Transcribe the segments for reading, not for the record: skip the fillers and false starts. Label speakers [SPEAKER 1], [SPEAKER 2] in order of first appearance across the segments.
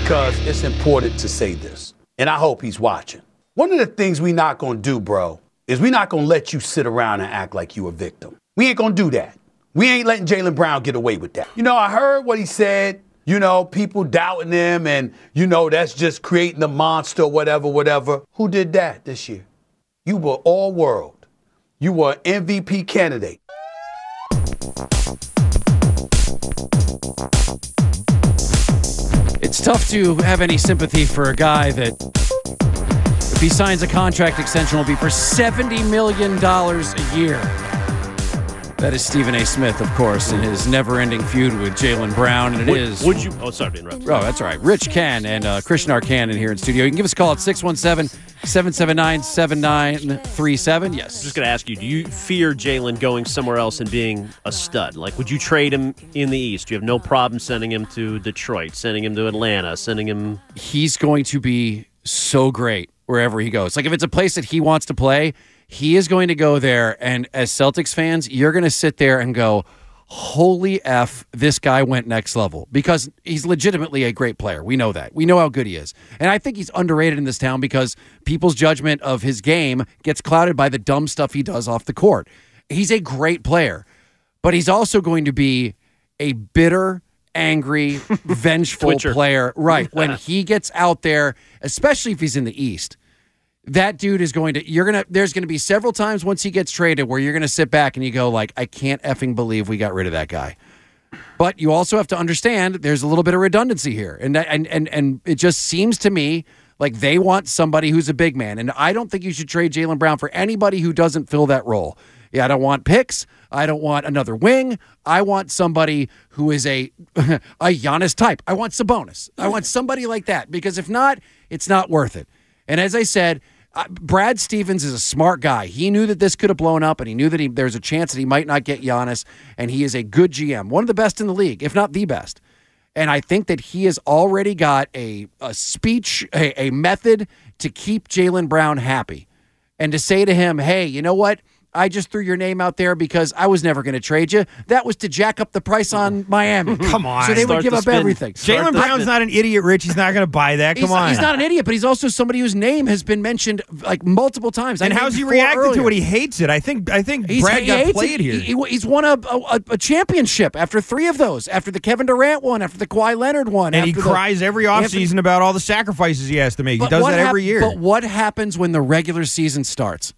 [SPEAKER 1] because it's important to say this, and I hope he's watching. One of the things we not going to do, bro, is we not going to let you sit around and act like you a victim. We ain't going to do that. We ain't letting Jaylen Brown get away with that. You know, I heard what he said, you know, people doubting him and, you know, that's just creating a monster, whatever. Who did that this year? You were all world. You were an MVP candidate.
[SPEAKER 2] It's tough to have any sympathy for a guy that, if he signs a contract extension, will be for $70 million a year. That is Stephen A. Smith, of course, in his never-ending feud with Jaylen Brown. And
[SPEAKER 3] Would you? Oh, sorry to interrupt.
[SPEAKER 2] Oh, that's all right. Rich Ken and Christian Arcand in here in studio. You can give us a call at 617-779-7937. Yes.
[SPEAKER 3] I'm just going to ask you, do you fear Jaylen going somewhere else and being a stud? Like, would you trade him in the East? You have no problem sending him to Detroit, sending him to Atlanta, sending him...
[SPEAKER 2] He's going to be so great wherever he goes. Like, if it's a place that he wants to play, he is going to go there, and as Celtics fans, you're going to sit there and go, holy F, this guy went next level, because he's legitimately a great player. We know that. We know how good he is. And I think he's underrated in this town because people's judgment of his game gets clouded by the dumb stuff he does off the court. He's a great player, but he's also going to be a bitter, angry, vengeful player. Right. When he gets out there, especially if he's in the East, that dude is going to, there's going to be several times once he gets traded where you're going to sit back and you go like, I can't effing believe we got rid of that guy. But you also have to understand there's a little bit of redundancy here. And it just seems to me like they want somebody who's a big man. And I don't think you should trade Jaylen Brown for anybody who doesn't fill that role. Yeah, I don't want picks. I don't want another wing. I want somebody who is a Giannis type. I want Sabonis. I want somebody like that, because if not, it's not worth it. And as I said, Brad Stevens is a smart guy. He knew that this could have blown up, and he knew that there's a chance that he might not get Giannis, and he is a good GM, one of the best in the league, if not the best. And I think that he has already got a speech, a method to keep Jaylen Brown happy, and to say to him, hey, you know what? I just threw your name out there because I was never going to trade you. That was to jack up the price on Miami.
[SPEAKER 4] Come on.
[SPEAKER 2] So they would give up everything.
[SPEAKER 4] Jaylen Brown's not an idiot, Rich. He's not going to buy that. Come on.
[SPEAKER 2] He's not an idiot, but he's also somebody whose name has been mentioned like multiple times.
[SPEAKER 4] And how's he reacted to it? He hates it. I think Brad got played here.
[SPEAKER 2] He's won a championship after 3 of those, after the Kevin Durant one, after the Kawhi Leonard one.
[SPEAKER 4] And he cries every offseason about all the sacrifices he has to make. He does that every year.
[SPEAKER 2] But what happens when the regular season starts?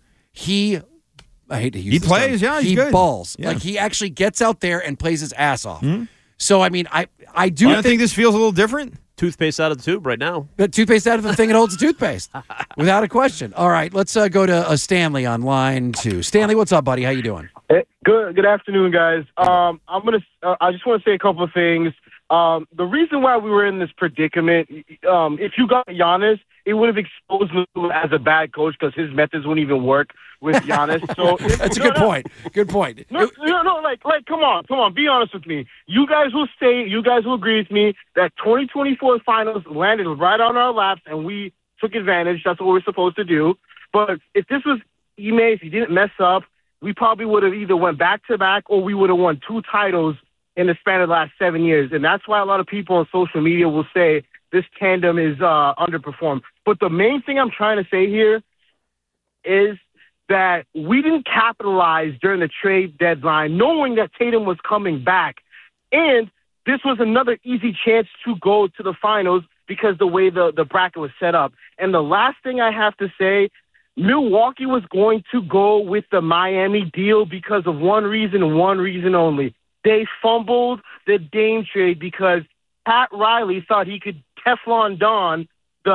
[SPEAKER 2] I hate to use this
[SPEAKER 4] plays,
[SPEAKER 2] term.
[SPEAKER 4] yeah, he's
[SPEAKER 2] he
[SPEAKER 4] good.
[SPEAKER 2] balls.
[SPEAKER 4] Yeah.
[SPEAKER 2] Like, he actually gets out there and plays his ass off. Mm-hmm. So, I mean, I do
[SPEAKER 4] you think this feels a little different?
[SPEAKER 3] Toothpaste out of the tube right now.
[SPEAKER 2] The toothpaste out of the thing that holds the toothpaste. Without a question. All right, let's go to Stanley on line 2. Stanley, what's up, buddy? How you doing?
[SPEAKER 5] Hey, good afternoon, guys. I just want to say a couple of things. The reason why we were in this predicament, if you got Giannis, it would have exposed him as a bad coach because his methods wouldn't even work with Giannis. So
[SPEAKER 2] that's a good point. Good point.
[SPEAKER 5] No, like, come on, be honest with me. You guys will agree with me that 2024 finals landed right on our laps and we took advantage. That's what we're supposed to do. But if this was Ime, if he didn't mess up, we probably would have either went back-to-back or we would have won 2 titles in the span of the last 7 years. And that's why a lot of people on social media will say this tandem is underperformed. But the main thing I'm trying to say here is that we didn't capitalize during the trade deadline, knowing that Tatum was coming back. And this was another easy chance to go to the finals because the way the bracket was set up. And the last thing I have to say, Milwaukee was going to go with the Miami deal because of one reason and one reason only. They fumbled the Dame trade because Pat Riley thought he could Teflon Don the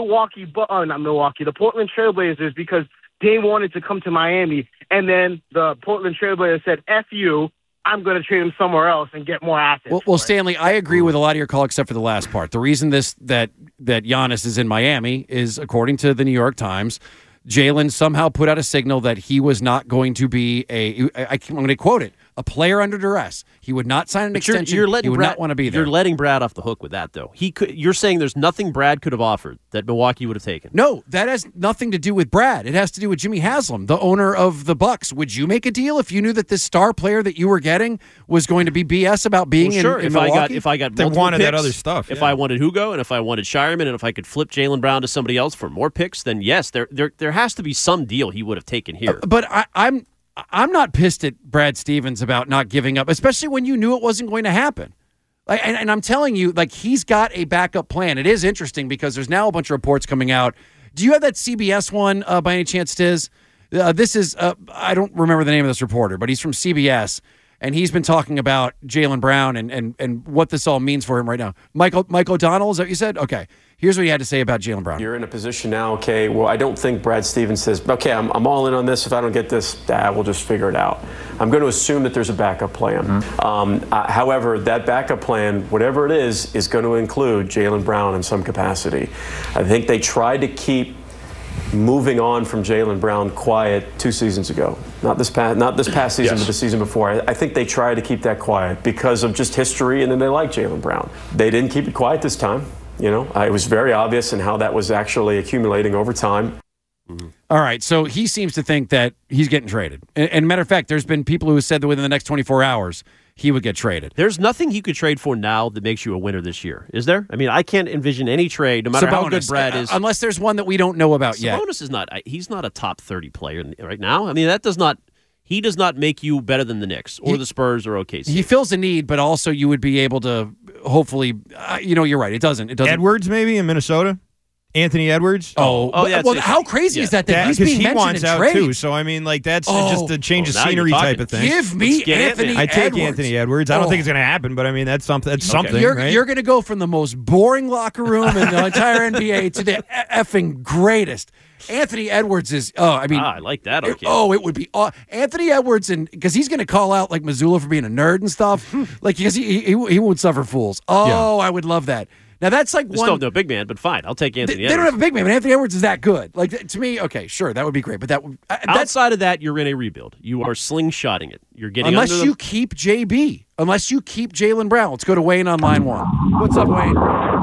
[SPEAKER 5] Portland Trailblazers because Dame wanted to come to Miami. And then the Portland Trailblazers said, F you, I'm going to trade him somewhere else and get more assets.
[SPEAKER 2] Well, Stanley, I agree with a lot of your call except for the last part. The reason that Giannis is in Miami is, according to the New York Times, Jaylen somehow put out a signal that he was not going to be I'm going to quote it, a player under duress. He would not sign an extension.
[SPEAKER 3] You're letting
[SPEAKER 2] he would
[SPEAKER 3] Brad,
[SPEAKER 2] not want to be there.
[SPEAKER 3] You're letting Brad off the hook with that, though. You're saying there's nothing Brad could have offered that Milwaukee would have taken.
[SPEAKER 2] No, that has nothing to do with Brad. It has to do with Jimmy Haslam, the owner of the Bucks. Would you make a deal if you knew that this star player that you were getting was going to be BS about being
[SPEAKER 3] sure.
[SPEAKER 2] in Milwaukee?
[SPEAKER 3] If I got
[SPEAKER 4] They
[SPEAKER 3] multiple
[SPEAKER 4] wanted
[SPEAKER 3] picks,
[SPEAKER 4] that other stuff.
[SPEAKER 3] If I wanted Hugo and if I wanted Shireman and if I could flip Jaylen Brown to somebody else for more picks, then yes, there has to be some deal he would have taken here.
[SPEAKER 2] But I'm not pissed at Brad Stevens about not giving up, especially when you knew it wasn't going to happen. And I'm telling you, he's got a backup plan. It is interesting because there's now a bunch of reports coming out. Do you have that CBS one by any chance, Tiz? This is, I don't remember the name of this reporter, but he's from CBS, and he's been talking about Jaylen Brown and what this all means for him right now. Mike O'Donnell, is that what you said? Okay. Here's what he had to say about Jaylen Brown.
[SPEAKER 6] You're in a position now, okay, well, I don't think Brad Stevens says, okay, I'm all in on this. If I don't get this, we'll just figure it out. I'm going to assume that there's a backup plan. Mm-hmm. However, that backup plan, whatever it is going to include Jaylen Brown in some capacity. I think they tried to keep moving on from Jaylen Brown quiet 2 seasons ago. Not this past season, but the season before. I think they tried to keep that quiet because of just history, and then they like Jaylen Brown. They didn't keep it quiet this time. It was very obvious in how that was actually accumulating over time.
[SPEAKER 2] Mm-hmm. All right, so he seems to think that he's getting traded. And matter of fact, there's been people who have said that within the next 24 hours, he would get traded.
[SPEAKER 3] There's nothing he could trade for now that makes you a winner this year, is there? I mean, I can't envision any trade, no matter how good Brad is.
[SPEAKER 2] Unless there's one that we don't know about yet.
[SPEAKER 3] Sabonis is not. He's not a top 30 player right now. I mean, he does not make you better than the Knicks or the Spurs or OKC.
[SPEAKER 2] He fills a need, but also you would be able to hopefully, you're right. It doesn't.
[SPEAKER 4] Edwards maybe in Minnesota? Anthony Edwards?
[SPEAKER 2] Yeah. Well, how crazy is that he's being mentioned
[SPEAKER 4] wants
[SPEAKER 2] in
[SPEAKER 4] out
[SPEAKER 2] trade?
[SPEAKER 4] too. So I mean, that's just a change of scenery type of thing.
[SPEAKER 2] Give me Anthony Edwards.
[SPEAKER 4] I take Anthony Edwards. I don't think it's going to happen, but I mean that's something. That's something. Right?
[SPEAKER 2] You're going to go from the most boring locker room in the entire NBA to the effing greatest. Anthony Edwards is. I
[SPEAKER 3] like that. Okay.
[SPEAKER 2] It would be Anthony Edwards, because he's going to call out Mazzulla for being a nerd and stuff, because he won't suffer fools. I would love that. Now that's one.
[SPEAKER 3] Still no big man, but fine. I'll take Anthony.
[SPEAKER 2] They don't have a big man, but Anthony Edwards is that good. To me, okay, sure, that would be great. But
[SPEAKER 3] outside of that, you're in a rebuild. You are slingshotting it. You're getting
[SPEAKER 2] unless you keep JB, unless you keep Jaylen Brown. Let's go to Wayne on line 1. What's up, Wayne?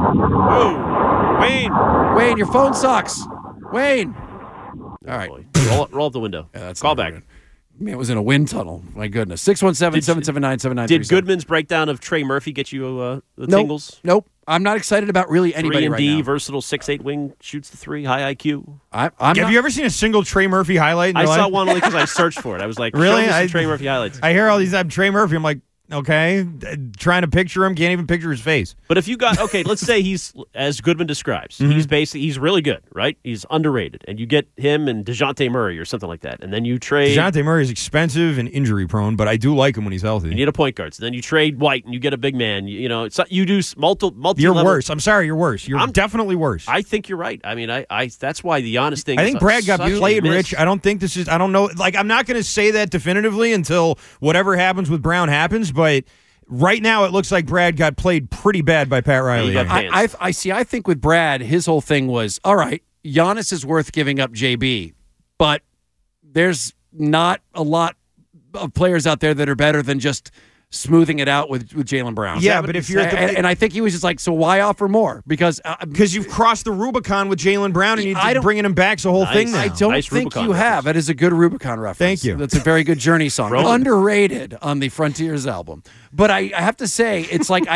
[SPEAKER 3] Oh,
[SPEAKER 2] Wayne, your phone sucks. Wayne. All right,
[SPEAKER 3] roll up the window.
[SPEAKER 2] Yeah, that's
[SPEAKER 3] call back.
[SPEAKER 2] Good. Man, it was in a wind tunnel. My goodness. 617-779-7937.
[SPEAKER 3] Did Goodman's breakdown of Trey Murphy get you the tingles?
[SPEAKER 2] Nope. I'm not excited about really anybody right now.
[SPEAKER 3] 3-and-D, versatile 6'8" wing, shoots the three, high IQ.
[SPEAKER 4] Have you ever seen a single Trey Murphy highlight in your life?
[SPEAKER 3] I saw one only because I searched for it. I was like,
[SPEAKER 4] really?
[SPEAKER 3] Show me some Trey Murphy highlights.
[SPEAKER 4] I hear all these Trey Murphy. I'm like, okay, trying to picture him, can't even picture his face.
[SPEAKER 3] But if you got, let's say he's, as Goodman describes, he's really good, right? He's underrated. And you get him and DeJounte Murray or something like that. And then you trade.
[SPEAKER 4] DeJounte Murray is expensive and injury prone, but I do like him when he's healthy.
[SPEAKER 3] You need a point guard. So then you trade White and you get a big man. You do multiple.
[SPEAKER 4] You're worse. I'm sorry, you're worse. You're definitely worse.
[SPEAKER 3] I think you're right. I mean, I that's why the honest thing
[SPEAKER 4] I think Brad got played, Rich. I don't think I don't know. I'm not going to say that definitively until whatever happens with Brown happens, but right now, it looks like Brad got played pretty bad by Pat Riley.
[SPEAKER 2] I see. I think with Brad, his whole thing was, all right, Giannis is worth giving up JB, but there's not a lot of players out there that are better than just smoothing it out with Jaylen Brown.
[SPEAKER 4] Yeah, but if you're
[SPEAKER 2] and I think he was just like, so why offer more? Because
[SPEAKER 4] you've crossed the Rubicon with Jaylen Brown and you're bringing him back's the whole thing now.
[SPEAKER 2] I don't think you have. That is a good Rubicon reference.
[SPEAKER 4] Thank you.
[SPEAKER 2] That's a very good Journey song. Underrated on the Frontiers album. But I have to say, it's like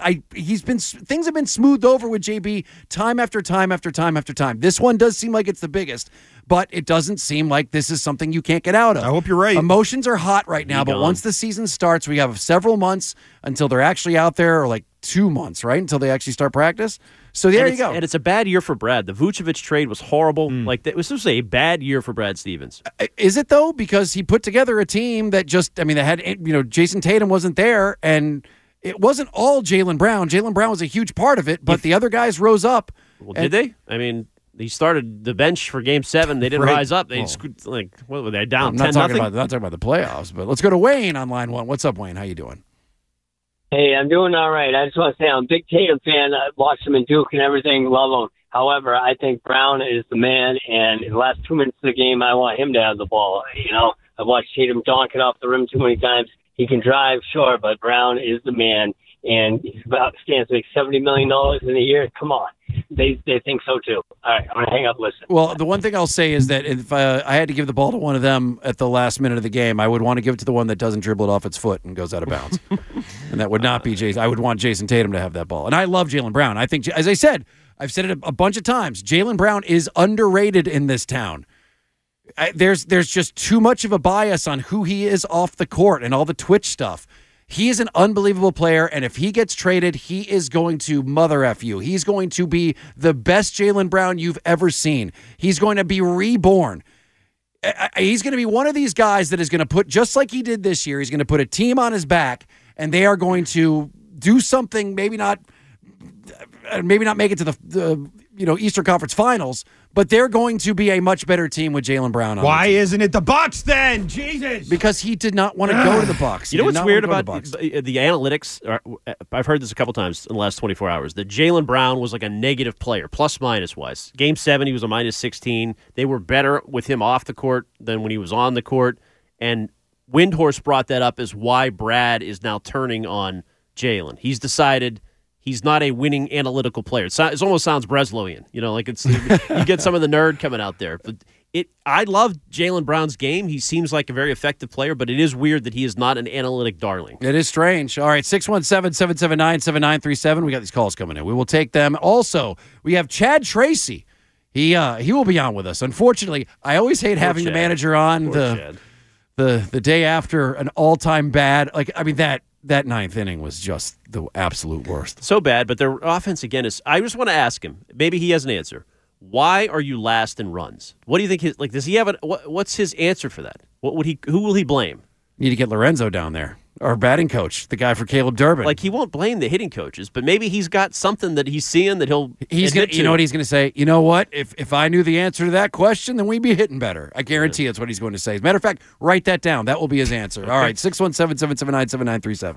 [SPEAKER 2] things have been smoothed over with JB time after time after time after time. This one does seem like it's the biggest, but it doesn't seem like this is something you can't get out of.
[SPEAKER 4] I hope you're right.
[SPEAKER 2] Emotions are hot right now, but once the season starts, we have several months until they're actually out there, or 2 months, right? Until they actually start practice. So there you go.
[SPEAKER 3] And it's a bad year for Brad. The Vucevic trade was horrible. It was supposed to be a bad year for Brad Stevens.
[SPEAKER 2] Is it, though? Because he put together a team that they had, Jason Tatum wasn't there, and it wasn't all Jaylen Brown. Jaylen Brown was a huge part of it, but the other guys rose up.
[SPEAKER 3] Well, did they? I mean, he started the bench for Game 7. They didn't rise up. They what were they, down 10-0?
[SPEAKER 2] I'm not talking about the playoffs, but let's go to Wayne on line 1. What's up, Wayne? How you doing?
[SPEAKER 7] Hey, I'm doing all right. I just want to say I'm a big Tatum fan. I watched him in Duke and everything. Love him. However, I think Brown is the man, and in the last 2 minutes of the game, I want him to have the ball. I've watched Tatum donk it off the rim too many times. He can drive, sure, but Brown is the man, and he's stands to make $70 million in a year. Come on. They think so, too. All right, I'm going to hang up, listen.
[SPEAKER 2] Well, the one thing I'll say is that if I had to give the ball to one of them at the last minute of the game, I would want to give it to the one that doesn't dribble it off its foot and goes out of bounds. And that would not be Jason. I would want Jason Tatum to have that ball. And I love Jaylen Brown. I think, as I said, I've said it a bunch of times, Jaylen Brown is underrated in this town. There's just too much of a bias on who he is off the court and all the Twitch stuff. He is an unbelievable player, and if he gets traded, he is going to mother F you. He's going to be the best Jaylen Brown you've ever seen. He's going to be reborn. He's going to be one of these guys that is going to put, just like he did this year, he's going to put a team on his back, and they are going to do something, maybe not make it to the Eastern Conference Finals, but they're going to be a much better team with Jaylen Brown on.
[SPEAKER 4] Why isn't it the Bucks then? Jesus.
[SPEAKER 2] Because he did not want to go to the Bucks.
[SPEAKER 3] You know what's weird about the analytics? I've heard this a couple times in the last 24 hours. That Jaylen Brown was like a negative player, plus-minus wise. Game 7, he was a minus 16. They were better with him off the court than when he was on the court. And Windhorst brought that up as why Brad is now turning on Jaylen. He's decided he's not a winning analytical player. It almost sounds Breslowian, like you get some of the nerd coming out there. But I love Jaylen Brown's game. He seems like a very effective player, but it is weird that he is not an analytic darling.
[SPEAKER 2] It is strange. All right, 617-779-7937. We got these calls coming in. We will take them. Also, we have Chad Tracy. He will be on with us. Unfortunately, I always hate having
[SPEAKER 3] Chad.
[SPEAKER 2] The manager on the day after an all-time bad. That ninth inning was just the absolute worst.
[SPEAKER 3] So bad, but their offense, again, is... I just want to ask him. Maybe he has an answer. Why are you last in runs? What do you think does he have what's his answer for that? Who will he blame?
[SPEAKER 2] Need to get Lorenzo down there. Our batting coach, the guy for Caleb Durbin.
[SPEAKER 3] He won't blame the hitting coaches, but maybe he's got something that he's seeing that
[SPEAKER 2] he's gonna. You know what he's going to say? You know what? If I knew the answer to that question, then we'd be hitting better. I guarantee that's what he's going to say. As a matter of fact, write that down. That will be his answer. Okay. All right, 617-779-7937.